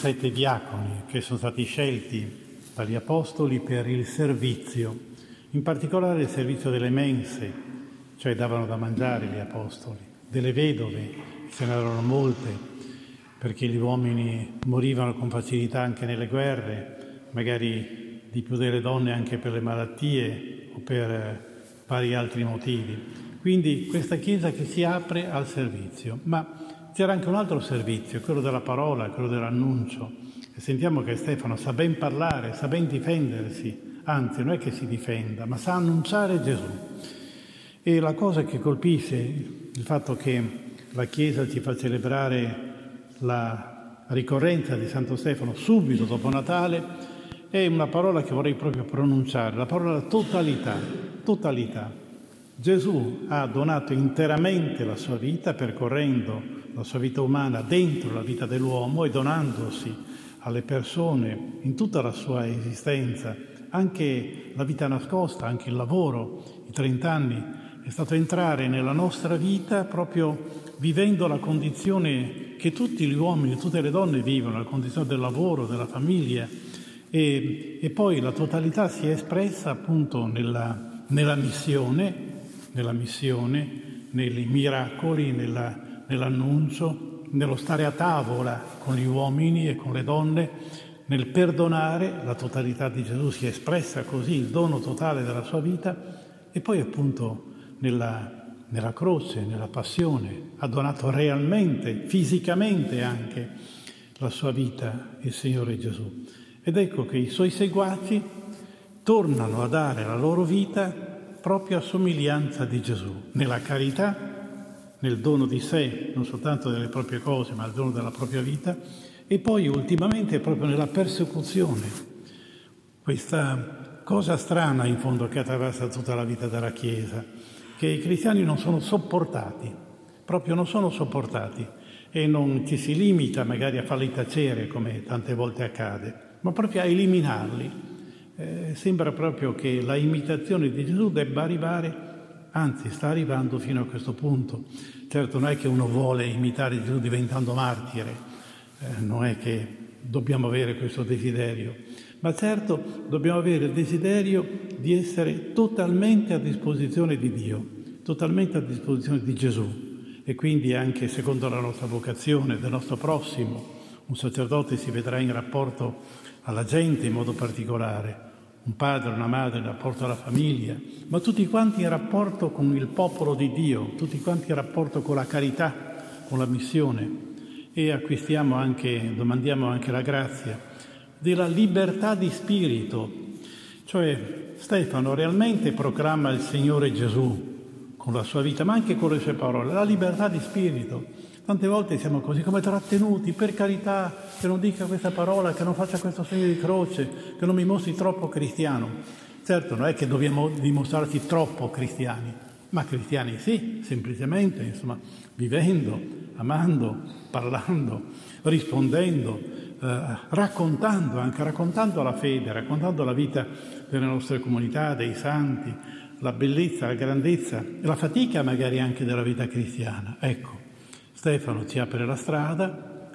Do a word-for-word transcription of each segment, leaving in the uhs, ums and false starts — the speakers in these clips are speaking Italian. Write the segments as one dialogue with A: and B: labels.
A: sette diaconi che sono stati scelti dagli apostoli per il servizio, in particolare il servizio delle mense, cioè davano da mangiare gli apostoli, delle vedove, ce n'erano molte, perché gli uomini morivano con facilità anche nelle guerre, magari di più delle donne anche per le malattie o per vari altri motivi. Quindi questa Chiesa che si apre al servizio, ma c'era anche un altro servizio, quello della parola, quello dell'annuncio. E sentiamo che Stefano sa ben parlare, sa ben difendersi, anzi non è che si difenda, ma sa annunciare Gesù. E la cosa che colpisce il fatto che la Chiesa ci fa celebrare la ricorrenza di Santo Stefano subito dopo Natale è una parola che vorrei proprio pronunciare, la parola totalità, totalità. Gesù ha donato interamente la sua vita, percorrendo la sua vita umana dentro la vita dell'uomo e donandosi alle persone in tutta la sua esistenza, anche la vita nascosta, anche il lavoro, i trent'anni, è stato entrare nella nostra vita proprio vivendo la condizione che tutti gli uomini, tutte le donne vivono, la condizione del lavoro, della famiglia, e, e poi la totalità si è espressa appunto nella, nella missione, nella missione, nei miracoli, nella nell'annuncio, nello stare a tavola con gli uomini e con le donne, nel perdonare. La totalità di Gesù si è espressa così, il dono totale della sua vita, e poi appunto nella, nella croce, nella passione, ha donato realmente, fisicamente anche, la sua vita, il Signore Gesù. Ed ecco che i suoi seguaci tornano a dare la loro vita proprio a somiglianza di Gesù, nella carità, nel dono di sé, non soltanto delle proprie cose, ma il dono della propria vita, e poi ultimamente proprio nella persecuzione. Questa cosa strana in fondo che attraversa tutta la vita della Chiesa, che i cristiani non sono sopportati, proprio non sono sopportati, e non ci si limita magari a farli tacere come tante volte accade, ma proprio a eliminarli. Eh, sembra proprio che la imitazione di Gesù debba arrivare, anzi sta arrivando fino a questo punto. Certo non è che uno vuole imitare Gesù diventando martire, eh, non è che dobbiamo avere questo desiderio, ma certo dobbiamo avere il desiderio di essere totalmente a disposizione di Dio, totalmente a disposizione di Gesù, e quindi anche secondo la nostra vocazione, del nostro prossimo. Un sacerdote si vedrà in rapporto alla gente in modo particolare, un padre, una madre in rapporto alla famiglia, ma tutti quanti in rapporto con il popolo di Dio, tutti quanti in rapporto con la carità, con la missione, e acquistiamo anche, domandiamo anche la grazia della libertà di spirito. Cioè Stefano realmente proclama il Signore Gesù con la sua vita, ma anche con le sue parole, la libertà di spirito. Tante volte siamo così come trattenuti, per carità, che non dica questa parola, che non faccia questo segno di croce, che non mi mostri troppo cristiano. Certo, non è che dobbiamo dimostrarci troppo cristiani, ma cristiani sì, semplicemente, insomma, vivendo, amando, parlando, rispondendo, eh, raccontando, anche raccontando la fede, raccontando la vita delle nostre comunità, dei santi, la bellezza, la grandezza e la fatica magari anche della vita cristiana. Ecco. Stefano ci apre la strada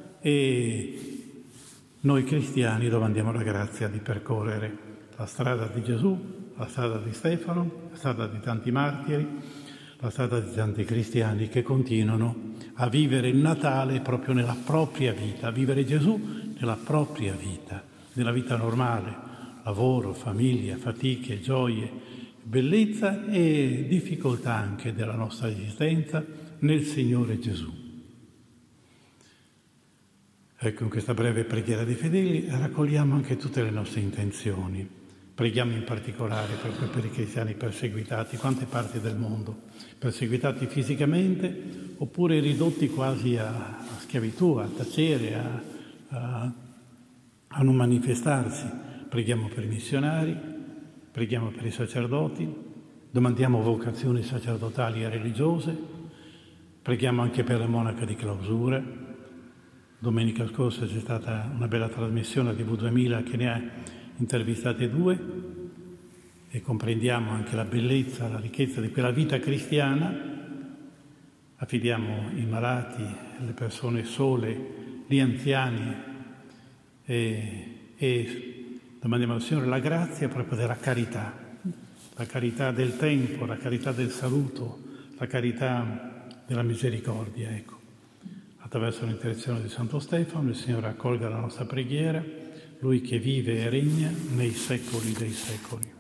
A: e noi cristiani domandiamo la grazia di percorrere la strada di Gesù, la strada di Stefano, la strada di tanti martiri, la strada di tanti cristiani che continuano a vivere il Natale proprio nella propria vita, a vivere Gesù nella propria vita, nella vita normale, lavoro, famiglia, fatiche, gioie, bellezza e difficoltà anche della nostra esistenza nel Signore Gesù. Ecco, in questa breve preghiera dei fedeli raccogliamo anche tutte le nostre intenzioni. Preghiamo in particolare proprio per i cristiani perseguitati, quante parti del mondo, perseguitati fisicamente oppure ridotti quasi a, a schiavitù, a tacere, a, a, a non manifestarsi. Preghiamo per i missionari, preghiamo per i sacerdoti, domandiamo vocazioni sacerdotali e religiose, preghiamo anche per la monaca di clausura. Domenica scorsa c'è stata una bella trasmissione a T V duemila che ne ha intervistate due e comprendiamo anche la bellezza, la ricchezza di quella vita cristiana. Affidiamo i malati, le persone sole, gli anziani e, e domandiamo al Signore la grazia proprio della carità, la carità del tempo, la carità del saluto, la carità della misericordia, ecco. Attraverso l'intercessione di Santo Stefano il Signore accolga la nostra preghiera, Lui che vive e regna nei secoli dei secoli.